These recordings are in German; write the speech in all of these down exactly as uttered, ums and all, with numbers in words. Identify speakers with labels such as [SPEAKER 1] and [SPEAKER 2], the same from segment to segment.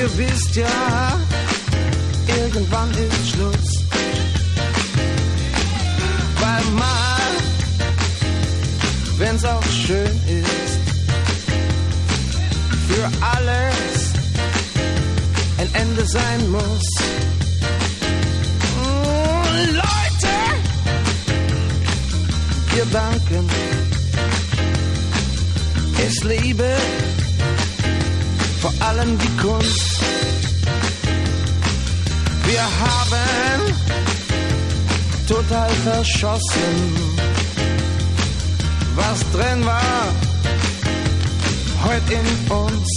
[SPEAKER 1] ihr wisst ja, irgendwann ist Schluss. Weil mal, wenn's auch schön ist, für alles ein Ende sein muss. Mm, Leute, Gedanken ist Liebe, vor allem die Kunst. Wir haben total verschossen, was drin war, heute in uns.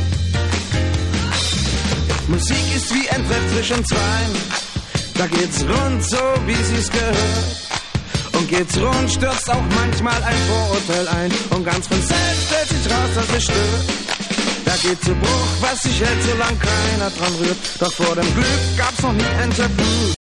[SPEAKER 1] Musik ist wie ein Treff zwischen Zweien, da geht's rund, so wie sie's gehört. Und geht's rund, stürzt auch manchmal ein Vorurteil ein. Und ganz von selbst stellt sich raus, dass es stört. Da geht zu Bruch, was sich hält, solange keiner dran rührt. Doch vor dem Glück gab's noch nie ein Tabu.